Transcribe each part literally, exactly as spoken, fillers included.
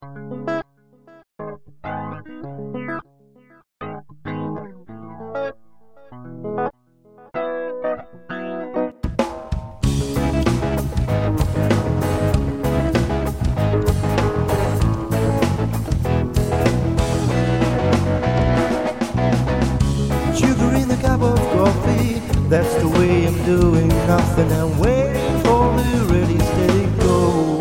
Sugar in a cup of coffee, that's the way I'm doing nothing and waiting for the ready steady go.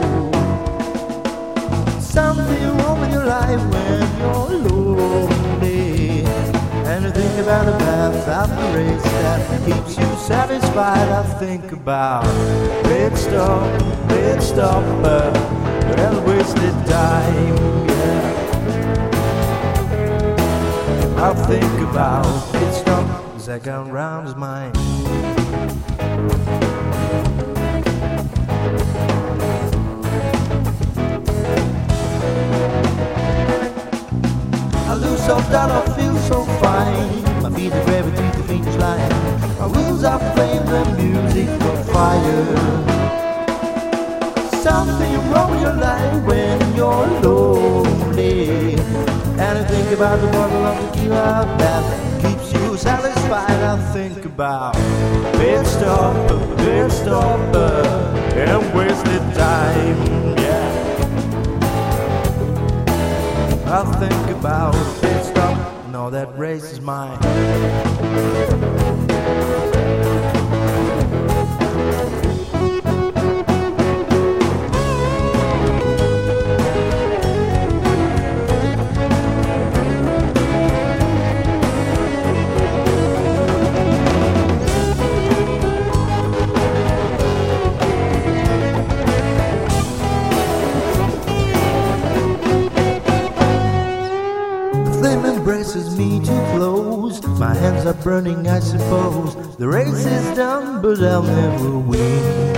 Something wrong with your life when you're lonely, and you think about a path after race that keeps you satisfied. I think about pit stop, pit stop, uh, well wasted time, yeah. I think about pit stop as I go round his mind. I lose self doubt, I feel so fine. My feet are gravity, the finish line. My wheels are flame, the music on fire. Something wrong with your life when you're lonely, and I think about the bottle of tequila that keeps you satisfied. I think about pit stop, pit stop, and wasted time, yeah. I think about pit stop, no, that race is mine. Flame embraces me too close. My hands are burning, I suppose. The race is done, but I'll never win.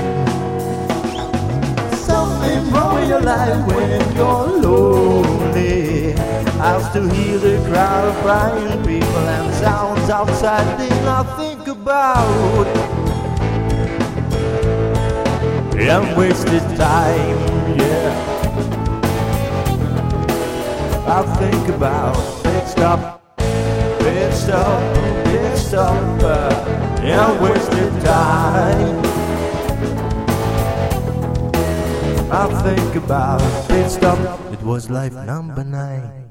Something wrong with your life when you're lonely. I'll still hear the crowd of crying people and sounds outside things I think about. And wasted time, yeah. I think about pit stop, pit stop, pit stop, uh, and wasted time. I think about pit stop, it was life number nine.